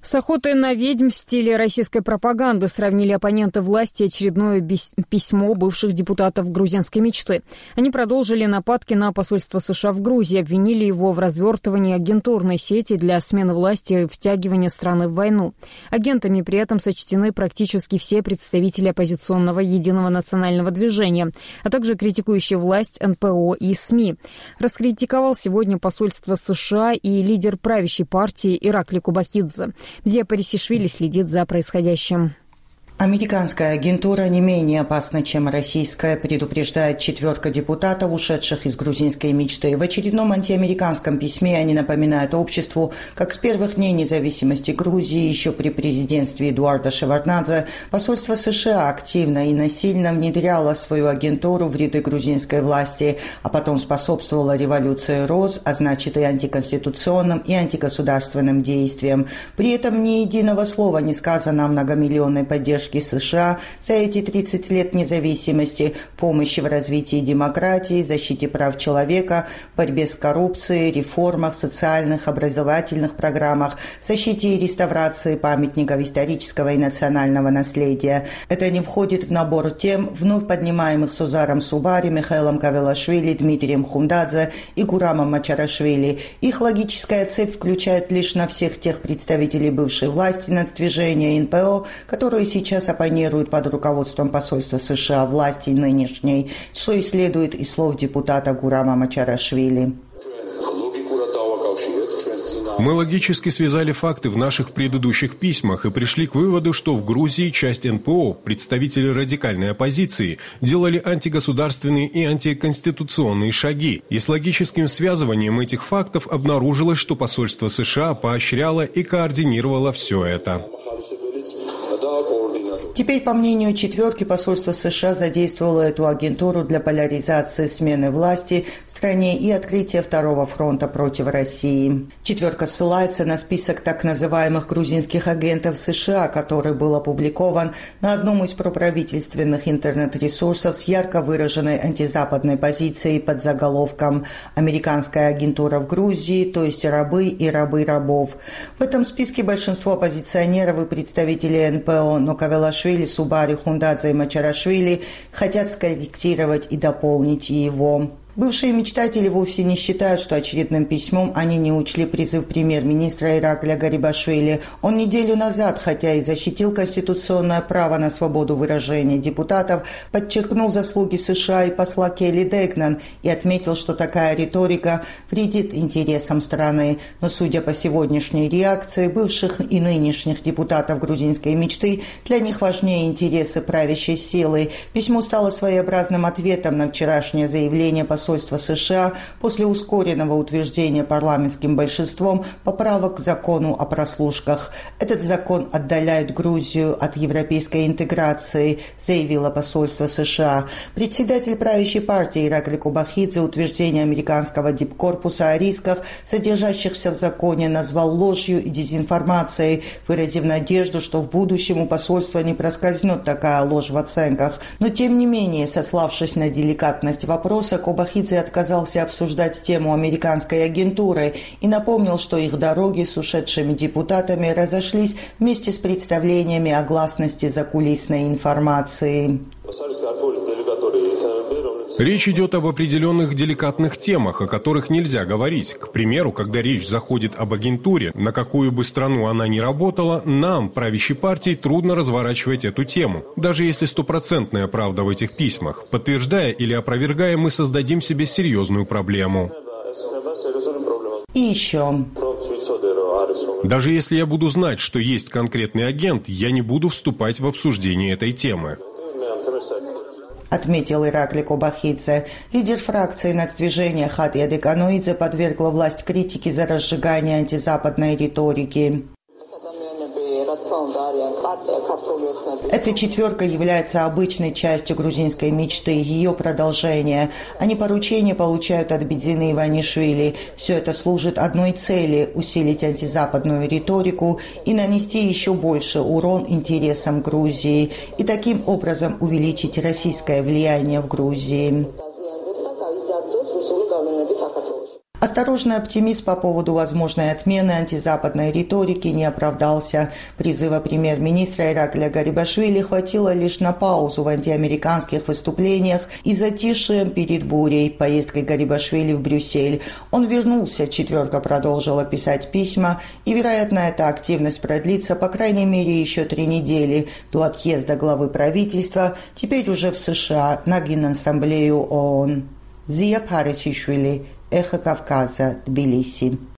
С охотой на ведьм в стиле российской пропаганды сравнили оппоненты власти очередное письмо бывших депутатов грузинской мечты. Они продолжили нападки на посольство США в Грузии, обвинили его в развертывании агентурной сети для смены власти и втягивания страны в войну. Агентами при этом сочтены практически все представители оппозиционного Единого национального движения, а также критикующие власть НПО и СМИ. Раскритиковал сегодня посольство США и лидер правящей партии Иракли Кубахидзе. Мзия Парисишвили следит за происходящим. Американская агентура не менее опасна, чем российская, предупреждает 4 депутатов, ушедших из грузинской мечты. В очередном антиамериканском письме они напоминают обществу, как с первых дней независимости Грузии, еще при президентстве Эдуарда Шеварднадзе, посольство США активно и насильно внедряло свою агентуру в ряды грузинской власти, а потом способствовало революции РОЗ, а значит и антиконституционным, и антигосударственным действиям. При этом ни единого слова не сказано о многомиллионной поддержке США за эти 30 лет независимости, помощи в развитии демократии, защите прав человека, борьбе с коррупцией, реформах, социальных, образовательных программах, защите и реставрации памятников исторического и национального наследия. Это не входит в набор тем, вновь поднимаемых Сузаром Субари, Михаилом Кавелашвили, Дмитрием Хундадзе и Гурамом Мачарашвили. Их логическая цепь включает лишь на всех тех представителей бывшей власти, нацдвижения НПО, которые сейчас оппонируют под руководством посольства США власти нынешней, что и следует из слов депутата Гурама Мачарашвили. Мы логически связали факты в наших предыдущих письмах и пришли к выводу, что в Грузии часть НПО, представители радикальной оппозиции, делали антигосударственные и антиконституционные шаги. И с логическим связыванием этих фактов обнаружилось, что посольство США поощряло и координировало все это. Теперь, по мнению 4, посольство США задействовало эту агентуру для поляризации смены власти в стране и открытия второго фронта против России. 4 ссылается на список так называемых грузинских агентов США, который был опубликован на одном из проправительственных интернет-ресурсов с ярко выраженной антизападной позицией под заголовком «Американская агентура в Грузии, то есть рабы и рабы рабов». В этом списке большинство оппозиционеров и представителей НПО, но Кавелашвили, Субари, Хундадзе и Мачарашвили хотят скорректировать и дополнить его. Бывшие мечтатели вовсе не считают, что очередным письмом они не учли призыв премьер-министра Иракля Гарибашвили. Он неделю назад, хотя и защитил конституционное право на свободу выражения депутатов, подчеркнул заслуги США и посла Келли Дегнан и отметил, что такая риторика вредит интересам страны. Но, судя по сегодняшней реакции бывших и нынешних депутатов грузинской мечты, для них важнее интересы правящей силы. Письмо стало своеобразным ответом на вчерашнее заявление посольства США после ускоренного утверждения парламентским большинством поправок к закону о прослушках. Этот закон отдаляет Грузию от европейской интеграции, заявило посольство США. Председатель правящей партии Иракли Кубахидзе утверждение американского дипкорпуса о рисках, содержащихся в законе, назвал ложью и дезинформацией, выразив надежду, что в будущем у посольства не проскользнет такая ложь в оценках. Но тем не менее, сославшись на деликатность вопроса, Кубахидзе отказался обсуждать тему американской агентуры и напомнил, что их дороги с ушедшими депутатами разошлись вместе с представлениями о гласности закулисной информации. Речь идет об определенных деликатных темах, о которых нельзя говорить. К примеру, когда речь заходит об агентуре, на какую бы страну она ни работала, нам, правящей партии, трудно разворачивать эту тему. Даже если 100% правда в этих письмах. Подтверждая или опровергая, мы создадим себе серьезную проблему. И еще. Даже если я буду знать, что есть конкретный агент, я не буду вступать в обсуждение этой темы. Отметил Иракли Кубахидзе. Лидер фракции нацдвижения Хатия Декануидзе подвергла власть критике за разжигание антизападной риторики. Эта 4 является обычной частью грузинской мечты, ее продолжение. Они поручения получают от Бедзины Иванишвили. Все это служит одной цели – усилить антизападную риторику и нанести еще больше урон интересам Грузии и таким образом увеличить российское влияние в Грузии. Осторожный оптимизм по поводу возможной отмены антизападной риторики не оправдался. Призыва премьер-министра Иракля Гарибашвили хватило лишь на паузу в антиамериканских выступлениях и затишье перед бурей поездкой Гарибашвили в Брюссель. Он вернулся, четверка продолжила писать письма, и, вероятно, эта активность продлится по крайней мере еще 3 недели до отъезда главы правительства, теперь уже в США, на Генассамблею ООН. Зия Парисишвили, Эхо Кавказа, Тбилиси.